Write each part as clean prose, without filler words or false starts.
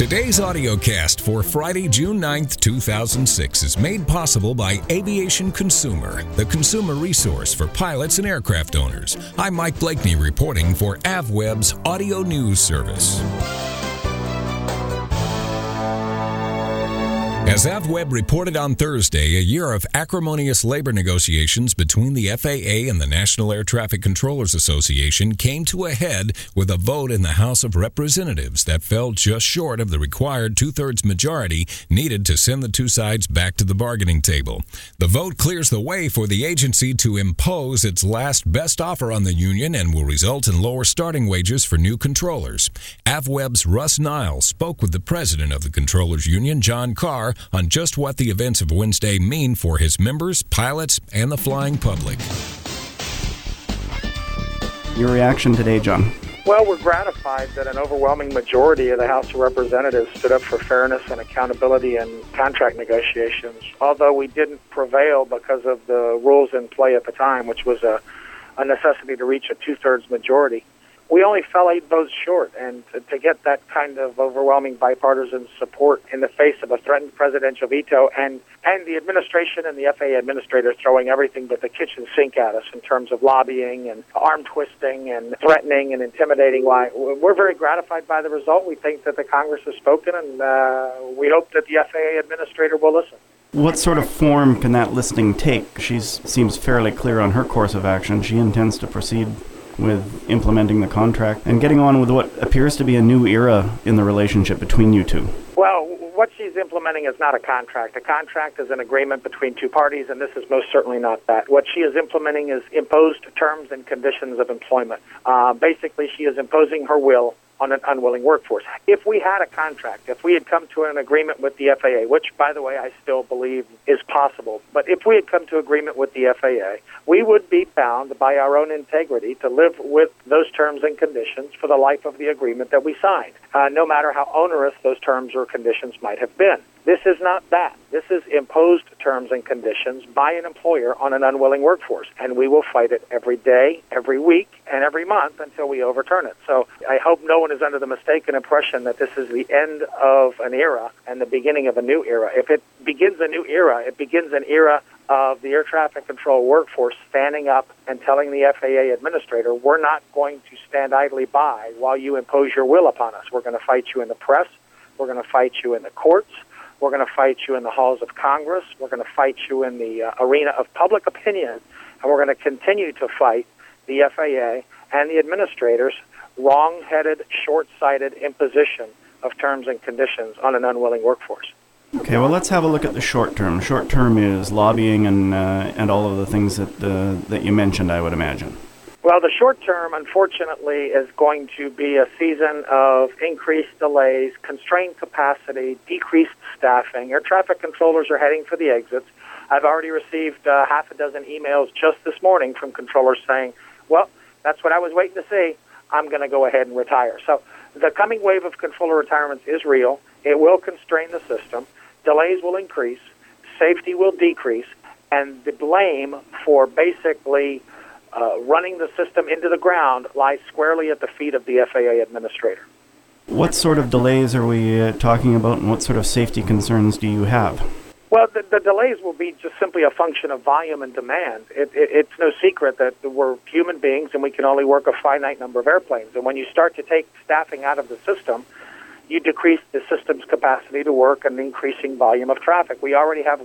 Today's audiocast for Friday, June 9th, 2006 is made possible by Aviation Consumer, the consumer resource for pilots and aircraft owners. I'm Mike Blakeney reporting for AvWeb's Audio News Service. As AvWeb reported on Thursday, a year of acrimonious labor negotiations between the FAA and the National Air Traffic Controllers Association came to a head with a vote in the House of Representatives that fell just short of the required two-thirds majority needed to send the two sides back to the bargaining table. The vote clears the way for the agency to impose its last best offer on the union and will result in lower starting wages for new controllers. AvWeb's Russ Niles spoke with the president of the Controllers Union, John Carr, on just what the events of Wednesday mean for his members, pilots, and the flying public. Your reaction today, John? Well, we're gratified that an overwhelming majority of the House of Representatives stood up for fairness and accountability in contract negotiations, although we didn't prevail because of the rules in play at the time, which was a necessity to reach a two-thirds majority. We only fell 8 votes short, and to get that kind of overwhelming bipartisan support in the face of a threatened presidential veto and the administration and the FAA administrator throwing everything but the kitchen sink at us in terms of lobbying and arm twisting and threatening and intimidating, we're very gratified by the result. We think that the Congress has spoken, and we hope that the FAA administrator will listen. What sort of form can that listening take? She seems fairly clear on her course of action. She intends to proceed with implementing the contract and getting on with what appears to be a new era in the relationship between you two. Well, what she's implementing is not a contract. A contract is an agreement between two parties, and this is most certainly not that. What she is implementing is imposed terms and conditions of employment. Basically, she is imposing her will on an unwilling workforce. If we had a contract, if we had come to an agreement with the FAA, which, by the way, I still believe is possible, but if we had come to agreement with the FAA, we would be bound by our own integrity to live with those terms and conditions for the life of the agreement that we signed, no matter how onerous those terms or conditions might have been. This is not that. This is imposed terms and conditions by an employer on an unwilling workforce, and we will fight it every day, every week, and every month until we overturn it. So I hope no one is under the mistaken impression that this is the end of an era and the beginning of a new era. If it begins a new era, it begins an era of the air traffic control workforce standing up and telling the FAA administrator, we're not going to stand idly by while you impose your will upon us. We're going to fight you in the press. We're going to fight you in the courts. We're going to fight you in the halls of Congress. We're going to fight you in the arena of public opinion. And we're going to continue to fight the FAA and the administrators' wrong-headed, short-sighted imposition of terms and conditions on an unwilling workforce. Okay, well, let's have a look at the short term. Short term is lobbying and all of the things that you mentioned, I would imagine. Well, the short term, unfortunately, is going to be a season of increased delays, constrained capacity, decreased staffing. Air traffic controllers are heading for the exits. I've already received half a dozen emails just this morning from controllers saying, well, that's what I was waiting to see. I'm going to go ahead and retire. So the coming wave of controller retirements is real. It will constrain the system. Delays will increase. Safety will decrease. And the blame for basically running the system into the ground lies squarely at the feet of the FAA administrator. What sort of delays are we talking about, and what sort of safety concerns do you have? Well, the delays will be just simply a function of volume and demand. It's no secret that we're human beings and we can only work a finite number of airplanes. And when you start to take staffing out of the system, you decrease the system's capacity to work an increasing volume of traffic. We already have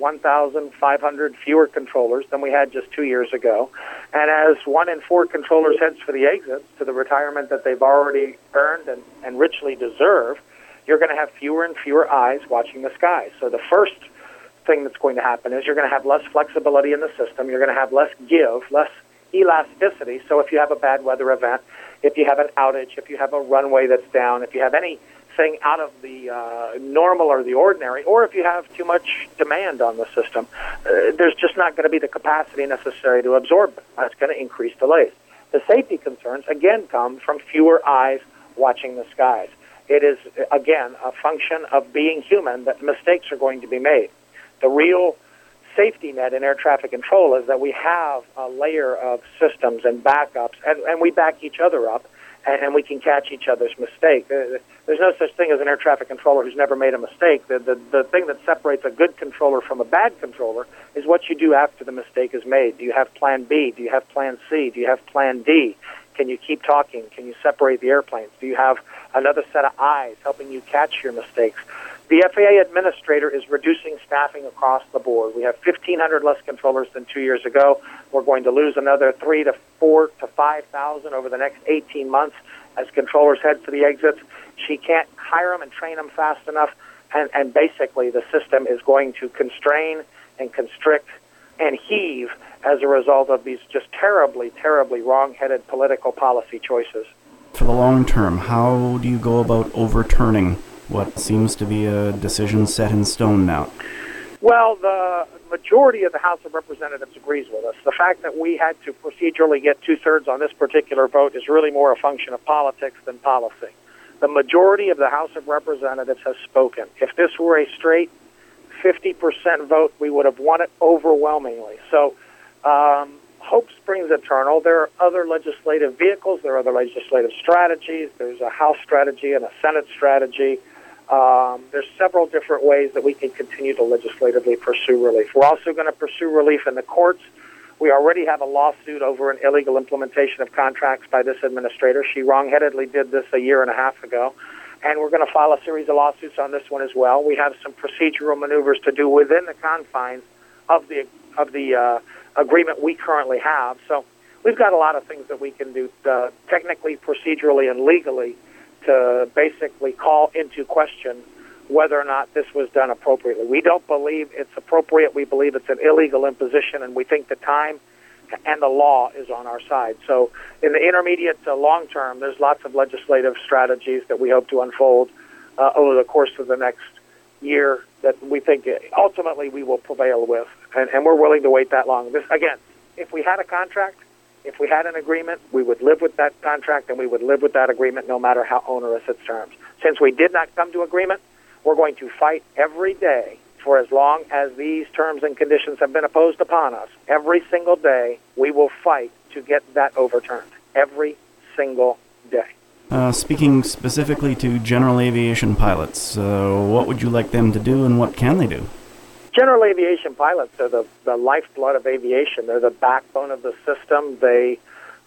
1,500 fewer controllers than we had just 2 years ago. And as 1 in 4 controllers heads for the exits to the retirement that they've already earned and richly deserve, you're going to have fewer and fewer eyes watching the skies. So the first thing that's going to happen is you're going to have less flexibility in the system. You're going to have less give, less elasticity. So if you have a bad weather event, if you have an outage, if you have a runway that's down, if you have anything out of the normal or the ordinary, or if you have too much demand on the system, there's just not going to be the capacity necessary to absorb it. That's going to increase delays. The safety concerns, again, come from fewer eyes watching the skies. It is, again, a function of being human that mistakes are going to be made. The real safety net in air traffic control is that we have a layer of systems and backups, and we back each other up. and we can catch each other's mistake. There's no such thing as an air traffic controller who's never made a mistake. The thing that separates a good controller from a bad controller is what you do after the mistake is made. Do you have plan B? Do you have plan C? Do you have plan D? Can you keep talking? Can you separate the airplanes? Do you have another set of eyes helping you catch your mistakes? The FAA administrator is reducing staffing across the board. We have 1,500 less controllers than 2 years ago. We're going to lose another 3,000 to 4,000 to 5,000 over the next 18 months as controllers head for the exits. She can't hire them and train them fast enough, and basically the system is going to constrain and constrict and heave as a result of these just terribly, terribly wrong-headed political policy choices. For the long term, how do you go about overturning what seems to be a decision set in stone now? Well, the majority of the House of Representatives agrees with us. The fact that we had to procedurally get two-thirds on this particular vote is really more a function of politics than policy. The majority of the House of Representatives has spoken. If this were a straight 50% vote, we would have won it overwhelmingly. So hope springs eternal. There are other legislative vehicles. There are other legislative strategies. There's a House strategy and a Senate strategy. There's several different ways that we can continue to legislatively pursue relief. We're also going to pursue relief in the courts. We already have a lawsuit over an illegal implementation of contracts by this administrator. She wrongheadedly did this a year and a half ago. And we're going to file a series of lawsuits on this one as well. We have some procedural maneuvers to do within the confines of the agreement we currently have. So we've got a lot of things that we can do technically, procedurally, and legally to basically call into question whether or not this was done appropriately. We don't believe it's appropriate. We believe it's an illegal imposition, and we think the time and the law is on our side. So in the intermediate to long term, there's lots of legislative strategies that we hope to unfold over the course of the next year that we think ultimately we will prevail with. And we're willing to wait that long. This, again, if we had a contract, if we had an agreement, we would live with that contract and we would live with that agreement no matter how onerous its terms. Since we did not come to agreement, we're going to fight every day for as long as these terms and conditions have been imposed upon us. Every single day, we will fight to get that overturned. Every single day. Speaking specifically to general aviation pilots, what would you like them to do and what can they do? General aviation pilots are the lifeblood of aviation. They're the backbone of the system. They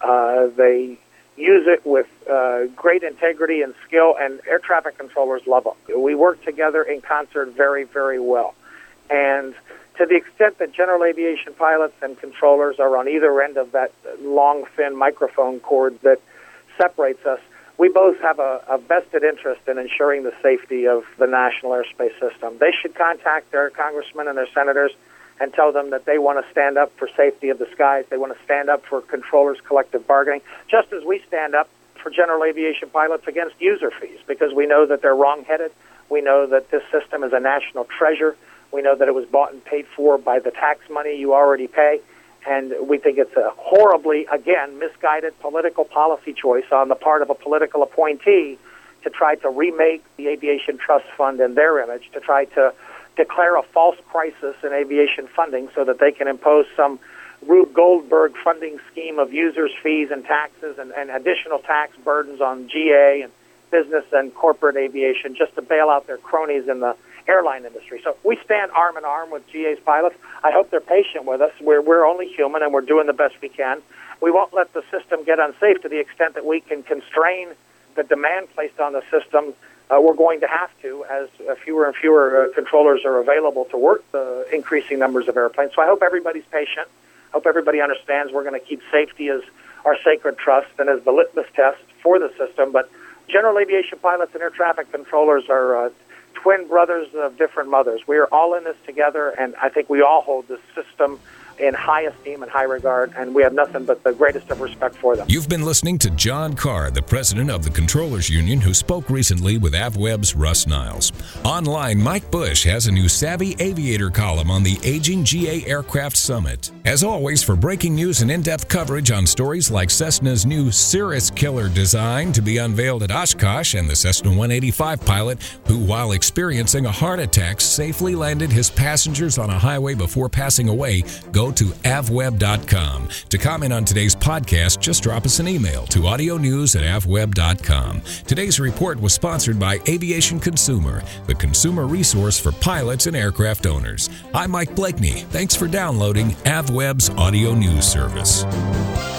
use it with great integrity and skill, and air traffic controllers love them. We work together in concert very, very well. And to the extent that general aviation pilots and controllers are on either end of that long, thin microphone cord that separates us, we both have a vested interest in ensuring the safety of the national airspace system. They should contact their congressmen and their senators and tell them that they want to stand up for safety of the skies. They want to stand up for controllers' collective bargaining, just as we stand up for general aviation pilots against user fees, because we know that they're wrong-headed. We know that this system is a national treasure. We know that it was bought and paid for by the tax money you already pay. And we think it's a horribly, again, misguided political policy choice on the part of a political appointee to try to remake the Aviation Trust Fund in their image, to try to declare a false crisis in aviation funding so that they can impose some Rube Goldberg funding scheme of users' fees and taxes and additional tax burdens on GA and business and corporate aviation just to bail out their cronies in the airline industry. So we stand arm in arm with GA's pilots. I hope they're patient with us. We're only human, and we're doing the best we can. We won't let the system get unsafe to the extent that we can constrain the demand placed on the system. We're going to have to, as fewer and fewer controllers are available to work the increasing numbers of airplanes. So I hope everybody's patient. I hope everybody understands we're going to keep safety as our sacred trust and as the litmus test for the system. But general aviation pilots and air traffic controllers are twin brothers of different mothers. We are all in this together, and I think we all hold this system in high esteem and high regard, and we have nothing but the greatest of respect for them. You've been listening to John Carr, the president of the Controllers Union, who spoke recently with AvWeb's Russ Niles. Online, Mike Bush has a new Savvy Aviator column on the Aging GA Aircraft Summit. As always, for breaking news and in-depth coverage on stories like Cessna's new Cirrus killer design to be unveiled at Oshkosh and the Cessna 185 pilot who, while experiencing a heart attack, safely landed his passengers on a highway before passing away, go info to avweb.com. To comment on today's podcast, just drop us an email to audionews@avweb.com. Today's report was sponsored by Aviation Consumer, the consumer resource for pilots and aircraft owners. I'm Mike Blakeney. Thanks for downloading AvWeb's audio news service.